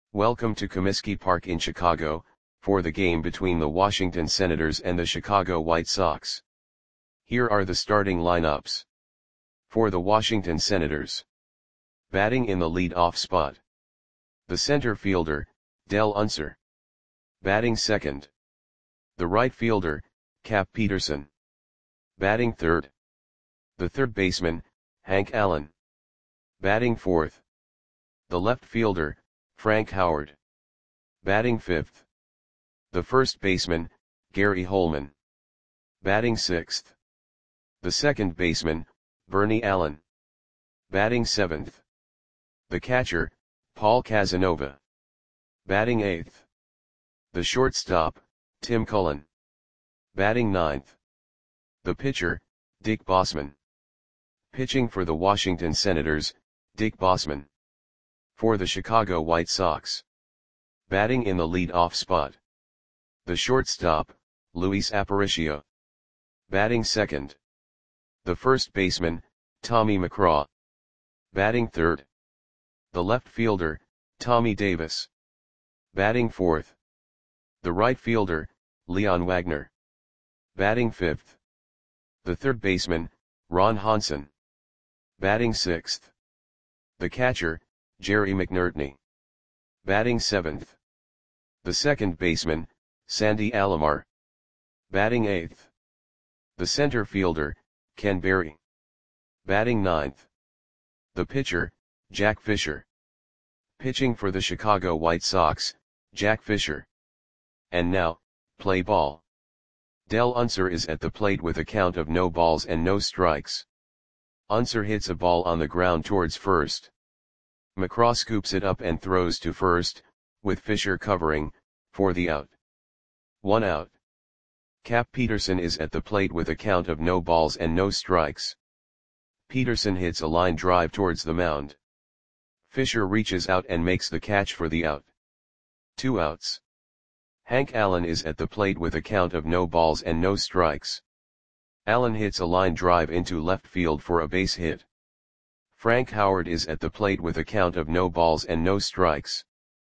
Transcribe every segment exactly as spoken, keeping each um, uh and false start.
Welcome to Comiskey Park in Chicago, for the game between the Washington Senators and the Chicago White Sox. Here are the starting lineups. For the Washington Senators. Batting in the lead-off spot. The center fielder, Dell Unser. Batting second. The right fielder, Cap Peterson. Batting third. The third baseman, Hank Allen. Batting fourth. The left fielder, Frank Howard. Batting fifth. The first baseman, Gary Holman. Batting sixth. The second baseman, Bernie Allen. Batting seventh. The catcher, Paul Casanova. Batting eighth. The shortstop, Tim Cullen. Batting ninth. The pitcher, Dick Bosman. Pitching for the Washington Senators, Dick Bosman. For the Chicago White Sox. Batting in the lead-off spot. The shortstop, Luis Aparicio. Batting second. The first baseman, Tommy McCraw. Batting third. The left fielder, Tommy Davis. Batting fourth. The right fielder, Leon Wagner. Batting fifth. The third baseman, Ron Hansen. Batting sixth. The catcher, Jerry McNertney. Batting seventh. The second baseman, Sandy Alomar. Batting eighth. The center fielder, Ken Berry. Batting ninth. The pitcher, Jack Fisher. Pitching for the Chicago White Sox, Jack Fisher. And now, play ball. Dell Unser is at the plate with a count of no balls and no strikes. Unser hits a ball on the ground towards first. McCraw scoops it up and throws to first, with Fisher covering, for the out. One out. Cap Peterson is at the plate with a count of no balls and no strikes. Peterson hits a line drive towards the mound. Fisher reaches out and makes the catch for the out. Two outs. Hank Allen is at the plate with a count of no balls and no strikes. Allen hits a line drive into left field for a base hit. Frank Howard is at the plate with a count of no balls and no strikes.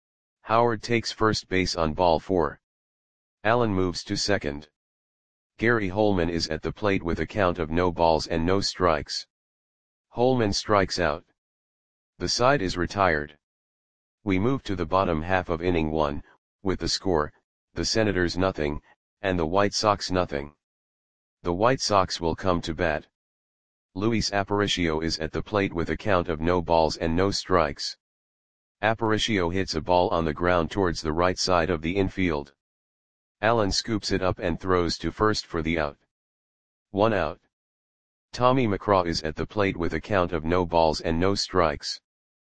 Howard takes first base on ball four. Allen moves to second. Gary Holman is at the plate with a count of no balls and no strikes. Holman strikes out. The side is retired. We move to the bottom half of inning one, with the score, the Senators nothing, and the White Sox nothing. The White Sox will come to bat. Luis Aparicio is at the plate with a count of no balls and no strikes. Aparicio hits a ball on the ground towards the right side of the infield. Allen scoops it up and throws to first for the out. One out. Tommy McCraw is at the plate with a count of no balls and no strikes.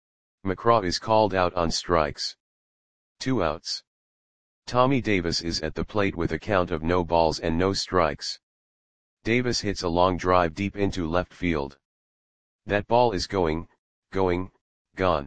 McCraw is called out on strikes. Two outs. Tommy Davis is at the plate with a count of no balls and no strikes. Davis hits a long drive deep into left field. That ball is going, going, gone.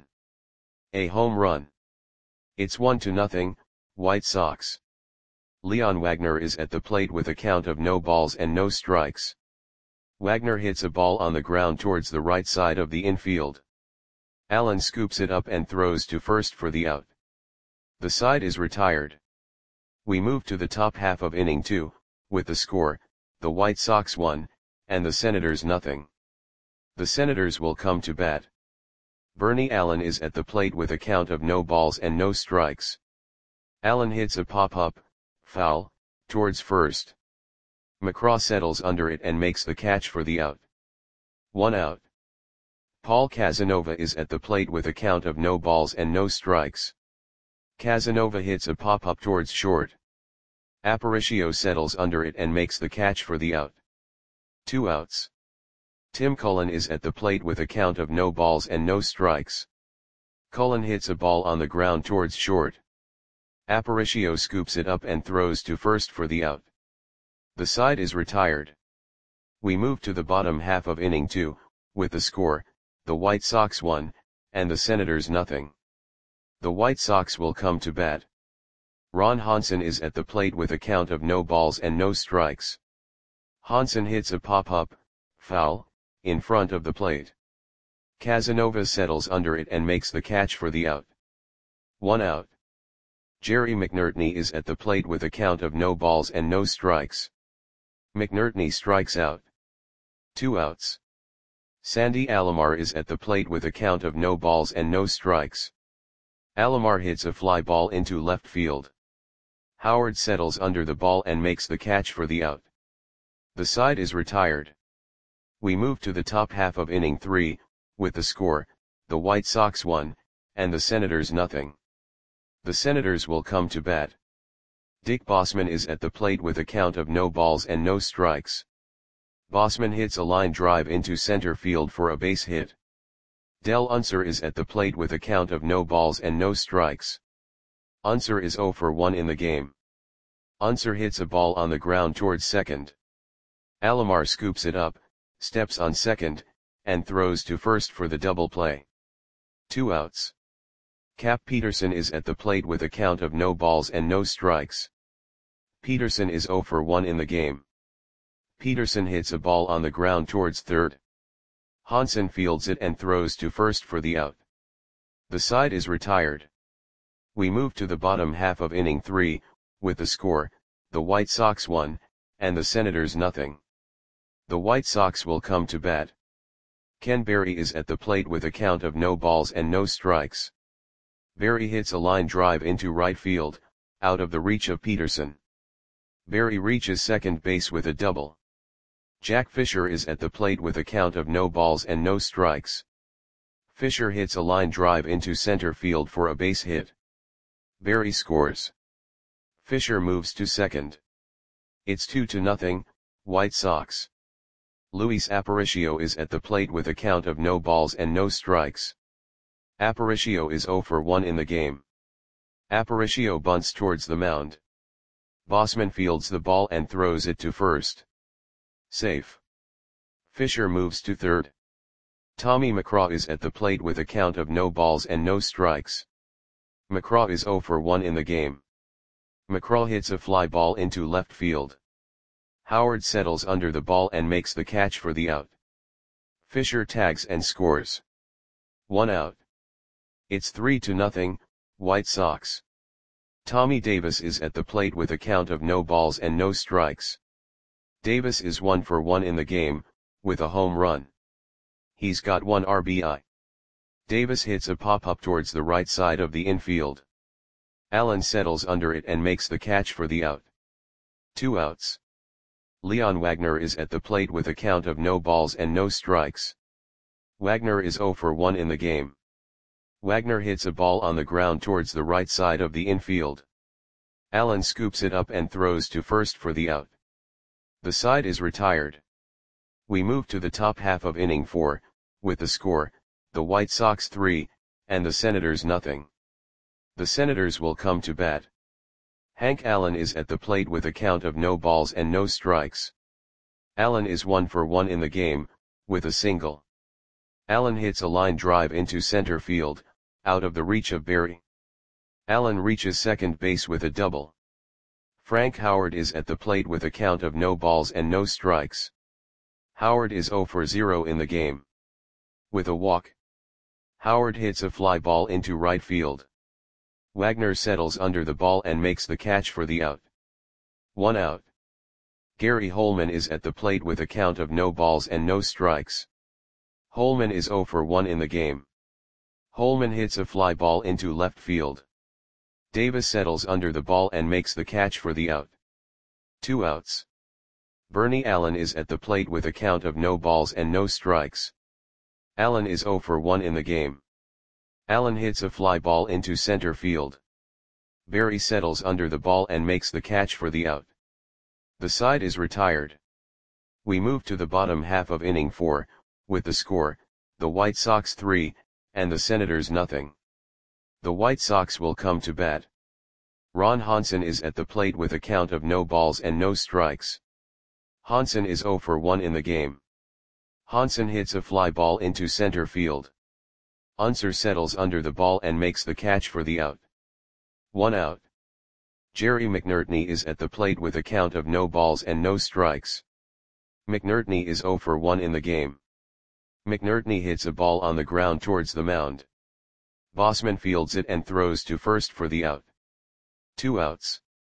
A home run. It's one to nothing, White Sox. Leon Wagner is at the plate with a count of no balls and no strikes. Wagner hits a ball on the ground towards the right side of the infield. Allen scoops it up and throws to first for the out. The side is retired. We move to the top half of inning two, with the score, the White Sox one, and the Senators nothing. The Senators will come to bat. Bernie Allen is at the plate with a count of no balls and no strikes. Allen hits a pop-up, foul, towards first. McCraw settles under it and makes the catch for the out. One out. Paul Casanova is at the plate with a count of no balls and no strikes. Casanova hits a pop-up towards short. Aparicio settles under it and makes the catch for the out. Two outs. Tim Cullen is at the plate with a count of no balls and no strikes. Cullen hits a ball on the ground towards short. Aparicio scoops it up and throws to first for the out. The side is retired. We move to the bottom half of inning two, with the score, the White Sox one, and the Senators nothing. The White Sox will come to bat. Ron Hansen is at the plate with a count of no balls and no strikes. Hansen hits a pop-up, foul, in front of the plate. Casanova settles under it and makes the catch for the out. One out. Jerry McNertney is at the plate with a count of no balls and no strikes. McNertney strikes out. Two outs. Sandy Alomar is at the plate with a count of no balls and no strikes. Alomar hits a fly ball into left field. Howard settles under the ball and makes the catch for the out. The side is retired. We move to the top half of inning three, with the score, the White Sox one, and the Senators nothing. The Senators will come to bat. Dick Bossman is at the plate with a count of no balls and no strikes. Bossman hits a line drive into center field for a base hit. Del Unser is at the plate with a count of no balls and no strikes. Unser is oh for one in the game. Unser hits a ball on the ground towards second. Alomar scoops it up, steps on second, and throws to first for the double play. Two outs. Cap Peterson is at the plate with a count of no balls and no strikes. Peterson is oh for one in the game. Peterson hits a ball on the ground towards third. Hansen fields it and throws to first for the out. The side is retired. We move to the bottom half of inning three, with the score, the White Sox one, and the Senators nothing. The White Sox will come to bat. Ken Berry is at the plate with a count of no balls and no strikes. Berry hits a line drive into right field, out of the reach of Peterson. Berry reaches second base with a double. Jack Fisher is at the plate with a count of no balls and no strikes. Fisher hits a line drive into center field for a base hit. Berry scores. Fisher moves to second. It's two to nothing, White Sox. Luis Aparicio is at the plate with a count of no balls and no strikes. Aparicio is oh for one in the game. Aparicio bunts towards the mound. Bossman fields the ball and throws it to first. Safe. Fisher moves to third. Tommy McCraw is at the plate with a count of no balls and no strikes. McCraw is oh for one in the game. McCraw hits a fly ball into left field. Howard settles under the ball and makes the catch for the out. Fisher tags and scores. One out. It's three to nothing, White Sox. Tommy Davis is at the plate with a count of no balls and no strikes. Davis is one for one in the game, with a home run. He's got one R B I. Davis hits a pop-up towards the right side of the infield. Allen settles under it and makes the catch for the out. Two outs. Leon Wagner is at the plate with a count of no balls and no strikes. Wagner is oh for one in the game. Wagner hits a ball on the ground towards the right side of the infield. Allen scoops it up and throws to first for the out. The side is retired. We move to the top half of inning four, with the score, the White Sox three, and the Senators nothing. The Senators will come to bat. Hank Allen is at the plate with a count of no balls and no strikes. Allen is one for one in the game, with a single. Allen hits a line drive into center field, out of the reach of Berry. Allen reaches second base with a double. Frank Howard is at the plate with a count of no balls and no strikes. Howard is oh for zero in the game. With a walk. Howard hits a fly ball into right field. Wagner settles under the ball and makes the catch for the out. One out. Gary Holman is at the plate with a count of no balls and no strikes. Holman is oh for one in the game. Holman hits a fly ball into left field. Davis settles under the ball and makes the catch for the out. Two outs. Bernie Allen is at the plate with a count of no balls and no strikes. Allen is oh for one in the game. Allen hits a fly ball into center field. Berry settles under the ball and makes the catch for the out. The side is retired. We move to the bottom half of inning four, with the score, the White Sox three, and the Senators nothing. The White Sox will come to bat. Ron Hansen is at the plate with a count of no balls and no strikes. Hansen is oh for one in the game. Hansen hits a fly ball into center field. Unser settles under the ball and makes the catch for the out. One out. Jerry McNertney is at the plate with a count of no balls and no strikes. McNertney is oh for one in the game. McNertney hits a ball on the ground towards the mound. Bossman fields it and throws to first for the out. Two outs.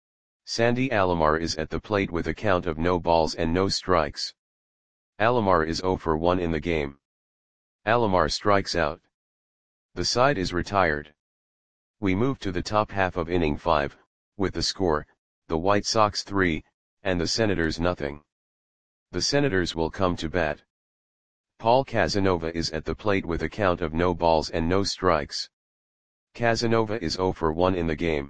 Sandy Alomar is at the plate with a count of no balls and no strikes. Alomar is oh for one in the game. Alomar strikes out. The side is retired. We move to the top half of inning five, with the score, the White Sox three, and the Senators nothing. The Senators will come to bat. Paul Casanova is at the plate with a count of no balls and no strikes. Casanova is oh for one in the game.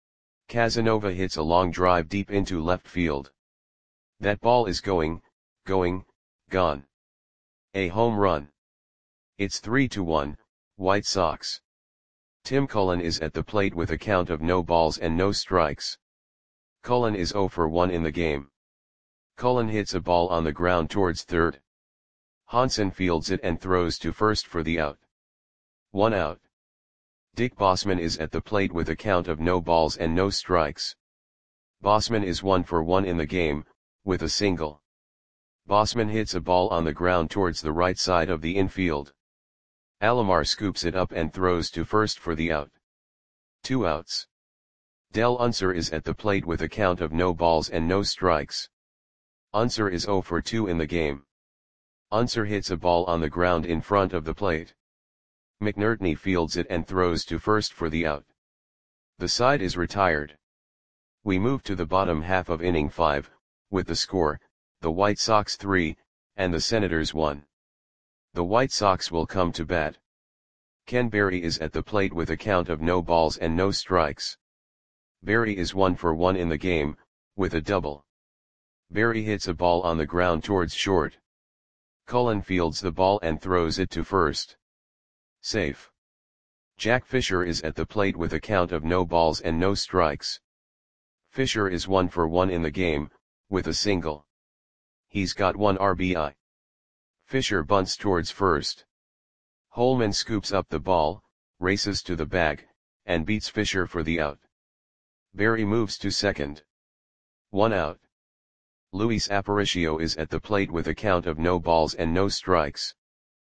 Casanova hits a long drive deep into left field. That ball is going, going, gone. A home run. It's three to one, White Sox. Tim Cullen is at the plate with a count of no balls and no strikes. Cullen is oh for one in the game. Cullen hits a ball on the ground towards third. Hansen fields it and throws to first for the out. One out. Dick Bossman is at the plate with a count of no balls and no strikes. Bossman is one for one in the game, with a single. Bossman hits a ball on the ground towards the right side of the infield. Alomar scoops it up and throws to first for the out. Two outs. Del Unser is at the plate with a count of no balls and no strikes. Unser is oh for two in the game. Unser hits a ball on the ground in front of the plate. McNertney fields it and throws to first for the out. The side is retired. We move to the bottom half of inning five, with the score, the White Sox three, and the Senators one. The White Sox will come to bat. Ken Berry is at the plate with a count of no balls and no strikes. Berry is one for one in the game, with a double. Berry hits a ball on the ground towards short. Cullen fields the ball and throws it to first. Safe. Jack Fisher is at the plate with a count of no balls and no strikes. Fisher is one for one in the game, with a single. He's got one R B I. Fisher bunts towards first. Holman scoops up the ball, races to the bag, and beats Fisher for the out. Berry moves to second. One out. Luis Aparicio is at the plate with a count of no balls and no strikes.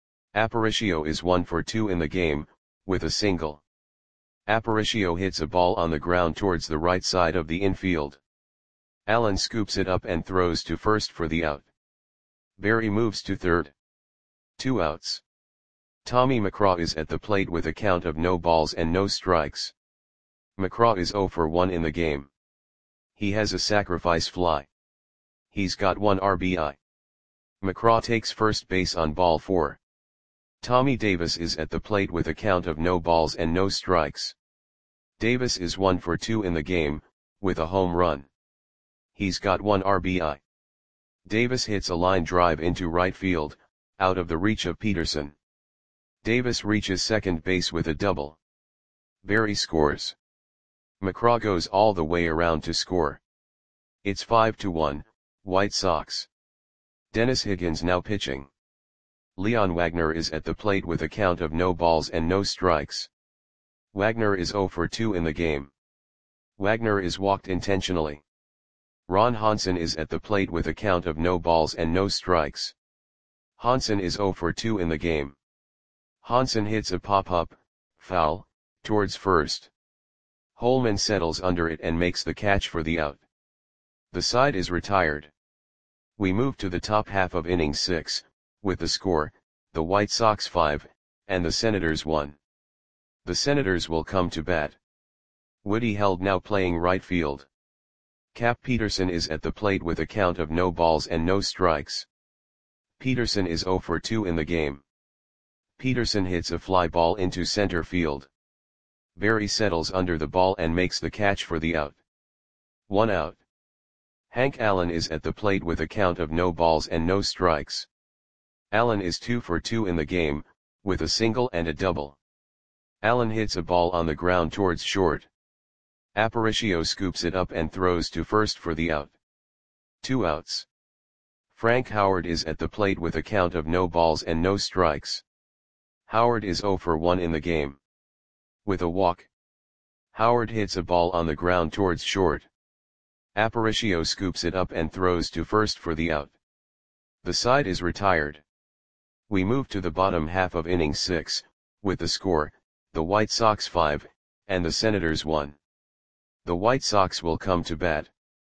Aparicio is one for two in the game, with a single. Aparicio hits a ball on the ground towards the right side of the infield. Allen scoops it up and throws to first for the out. Berry moves to third. Two outs. Tommy McCraw is at the plate with a count of no balls and no strikes. McCraw is oh for one in the game. He has a sacrifice fly. He's got one R B I. McCraw takes first base on ball four. Tommy Davis is at the plate with a count of no balls and no strikes. Davis is one for two in the game, with a home run. He's got one R B I. Davis hits a line drive into right field, out of the reach of Peterson. Davis reaches second base with a double. Berry scores. McCraw goes all the way around to score. It's five to one, White Sox. Dennis Higgins now pitching. Leon Wagner is at the plate with a count of no balls and no strikes. Wagner is oh for two in the game. Wagner is walked intentionally. Ron Hansen is at the plate with a count of no balls and no strikes. Hansen is oh for two in the game. Hansen hits a pop-up, foul, towards first. Holman settles under it and makes the catch for the out. The side is retired. We move to the top half of inning six, with the score, the White Sox five, and the Senators one. The Senators will come to bat. Woody Held now playing right field. Cap Peterson is at the plate with a count of no balls and no strikes. Peterson is oh for two in the game. Peterson hits a fly ball into center field. Berry settles under the ball and makes the catch for the out. One out. Hank Allen is at the plate with a count of no balls and no strikes. Allen is two for two in the game, with a single and a double. Allen hits a ball on the ground towards short. Aparicio scoops it up and throws to first for the out. Two outs. Frank Howard is at the plate with a count of no balls and no strikes. Howard is oh for one in the game. With a walk. Howard hits a ball on the ground towards short. Aparicio scoops it up and throws to first for the out. The side is retired. We move to the bottom half of inning six, with the score, the White Sox five, and the Senators one. The White Sox will come to bat.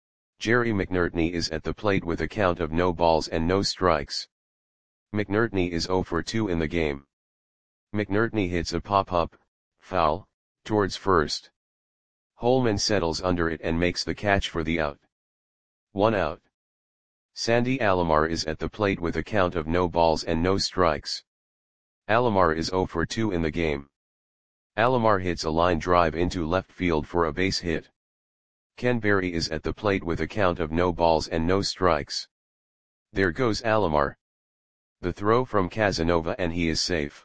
Jerry McNertney is at the plate with a count of no balls and no strikes. McNertney is zero for two in the game. McNertney hits a pop-up, foul, towards first. Holman settles under it and makes the catch for the out. One out. Sandy Alomar is at the plate with a count of no balls and no strikes. Alomar is zero for two in the game. Alomar hits a line drive into left field for a base hit. Ken Berry is at the plate with a count of no balls and no strikes. There goes Alomar. The throw from Casanova and he is safe.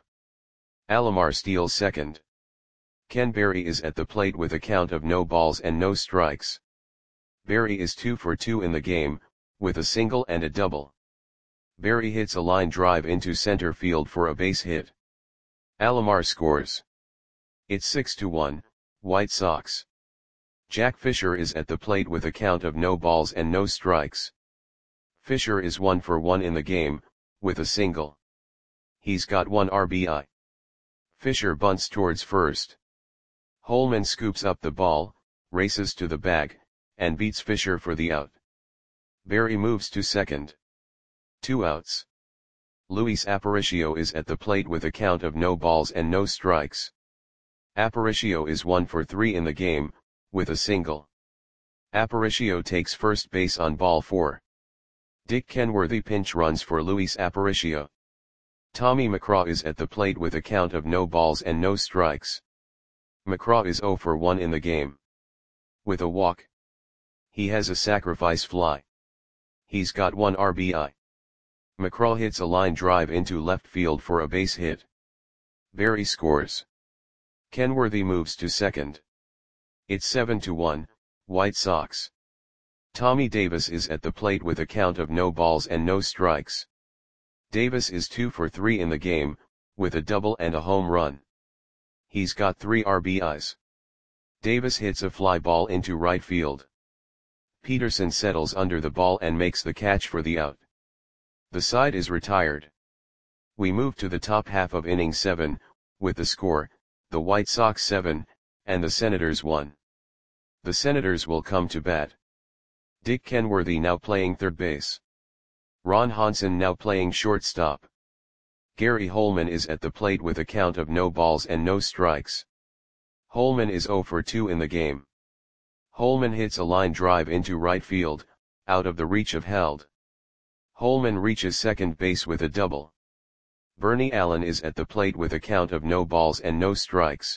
Alomar steals second. Ken Berry is at the plate with a count of no balls and no strikes. Berry is two for two in the game, with a single and a double. Berry hits a line drive into center field for a base hit. Alomar scores. It's six to one, White Sox. Jack Fisher is at the plate with a count of no balls and no strikes. Fisher is one for one in the game, with a single. He's got one R B I. Fisher bunts towards first. Holman scoops up the ball, races to the bag, and beats Fisher for the out. Berry moves to second. Two outs. Luis Aparicio is at the plate with a count of no balls and no strikes. Aparicio is one for three in the game, with a single. Aparicio takes first base on ball four. Dick Kenworthy pinch runs for Luis Aparicio. Tommy McCraw is at the plate with a count of no balls and no strikes. McCraw is zero for one in the game. With a walk. He has a sacrifice fly. He's got one R B I. McCraw hits a line drive into left field for a base hit. Berry scores. Kenworthy moves to second. It's seven to one, White Sox. Tommy Davis is at the plate with a count of no balls and no strikes. Davis is two for three in the game, with a double and a home run. He's got three R B Is. Davis hits a fly ball into right field. Peterson settles under the ball and makes the catch for the out. The side is retired. We move to the top half of inning seven, with the score, the White Sox seven, and the Senators one. The Senators will come to bat. Dick Kenworthy now playing third base. Ron Hansen now playing shortstop. Gary Holman is at the plate with a count of no balls and no strikes. Holman is zero for two in the game. Holman hits a line drive into right field, out of the reach of Held. Holman reaches second base with a double. Bernie Allen is at the plate with a count of no balls and no strikes.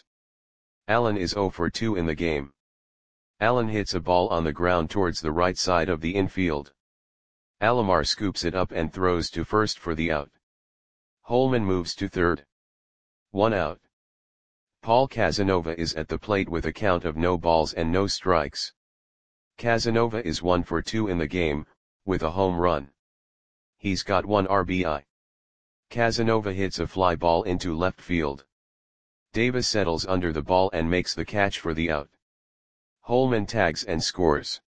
Allen is zero for two in the game. Allen hits a ball on the ground towards the right side of the infield. Alomar scoops it up and throws to first for the out. Holman moves to third. One out. Paul Casanova is at the plate with a count of no balls and no strikes. Casanova is one for two in the game, with a home run. He's got one R B I. Casanova hits a fly ball into left field. Davis settles under the ball and makes the catch for the out. Holman tags and scores.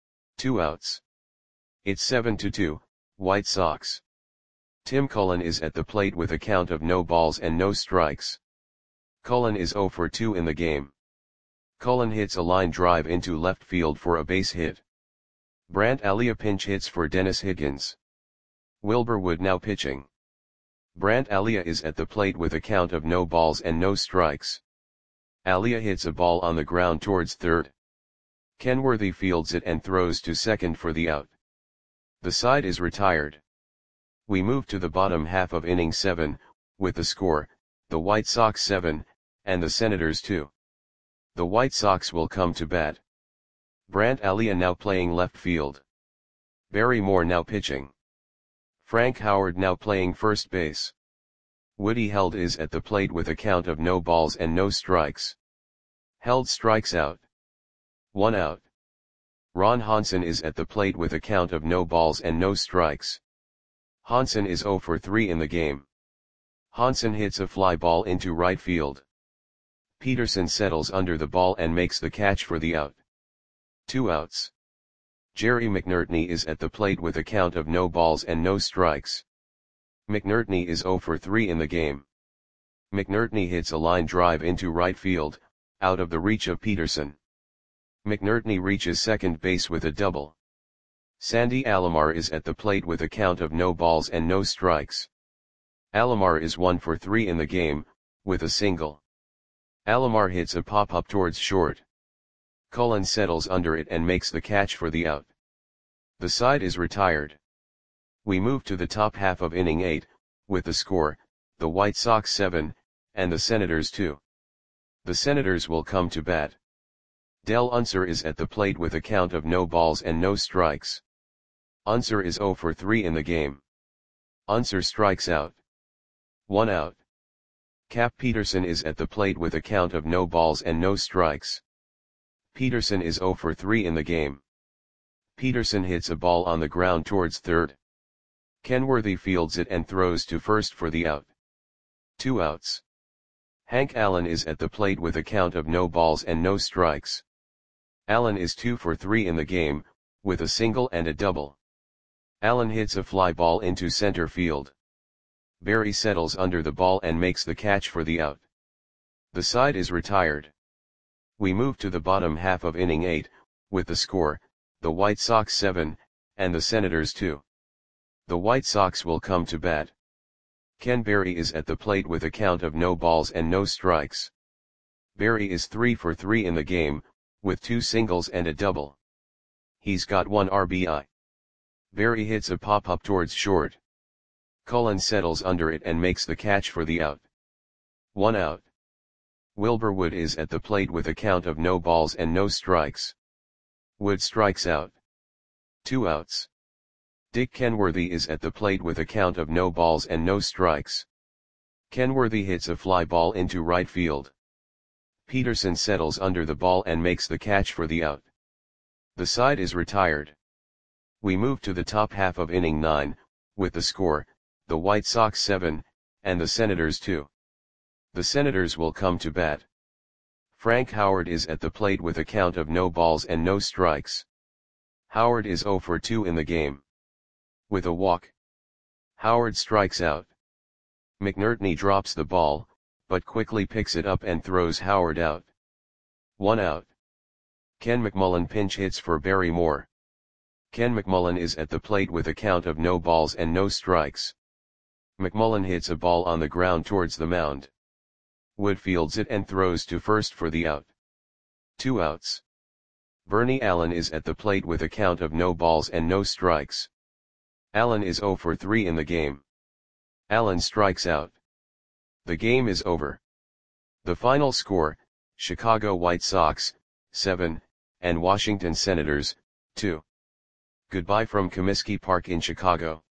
Two outs. It's seven to two, White Sox. Tim Cullen is at the plate with a count of no balls and no strikes. Cullen is zero for two in the game. Cullen hits a line drive into left field for a base hit. Brant Alia pinch hits for Dennis Higgins. Wilbur Wood now pitching. Brant Alia is at the plate with a count of no balls and no strikes. Alia hits a ball on the ground towards third. Kenworthy fields it and throws to second for the out. The side is retired. We move to the bottom half of inning seven, with the score, the White Sox seven, and the Senators two. The White Sox will come to bat. Brant Alia now playing left field. Barry Moore now pitching. Frank Howard now playing first base. Woody Held is at the plate with a count of no balls and no strikes. Held strikes out. One out. Ron Hansen is at the plate with a count of no balls and no strikes. Hansen is zero for three in the game. Hansen hits a fly ball into right field. Peterson settles under the ball and makes the catch for the out. Two outs. Jerry McNertney is at the plate with a count of no balls and no strikes. McNertney is zero for three in the game. McNertney hits a line drive into right field, out of the reach of Peterson. McNertney reaches second base with a double. Sandy Alomar is at the plate with a count of no balls and no strikes. Alomar is one for three in the game, with a single. Alomar hits a pop-up towards short. Cullen settles under it and makes the catch for the out. The side is retired. We move to the top half of inning eight, with the score, the White Sox seven, and the Senators two. The Senators will come to bat. Del Unser is at the plate with a count of no balls and no strikes. Unser is zero for three in the game. Unser strikes out. One out. Cap Peterson is at the plate with a count of no balls and no strikes. Peterson is zero for three in the game. Peterson hits a ball on the ground towards third. Kenworthy fields it and throws to first for the out. Two outs. Hank Allen is at the plate with a count of no balls and no strikes. Allen is two for three in the game, with a single and a double. Allen hits a fly ball into center field. Berry settles under the ball and makes the catch for the out. The side is retired. We move to the bottom half of inning eight, with the score, the White Sox seven, and the Senators two. The White Sox will come to bat. Ken Berry is at the plate with a count of no balls and no strikes. Berry is three for three in the game, with two singles and a double. He's got one R B I. Berry hits a pop-up towards short. Cullen settles under it and makes the catch for the out. One out. Wilbur Wood is at the plate with a count of no balls and no strikes. Wood strikes out. Two outs. Dick Kenworthy is at the plate with a count of no balls and no strikes. Kenworthy hits a fly ball into right field. Peterson settles under the ball and makes the catch for the out. The side is retired. We move to the top half of inning nine, with the score, the White Sox seven, and the Senators two. The Senators will come to bat. Frank Howard is at the plate with a count of no balls and no strikes. Howard is zero for two in the game. With a walk. Howard strikes out. McNertney drops the ball, but quickly picks it up and throws Howard out. One out. Ken McMullen pinch hits for Barry Moore. Ken McMullen is at the plate with a count of no balls and no strikes. McMullen hits a ball on the ground towards the mound. Wood fields it and throws to first for the out. Two outs. Bernie Allen is at the plate with a count of no balls and no strikes. Allen is zero for three in the game. Allen strikes out. The game is over. The final score, Chicago White Sox, seven, and Washington Senators, two. Goodbye from Comiskey Park in Chicago.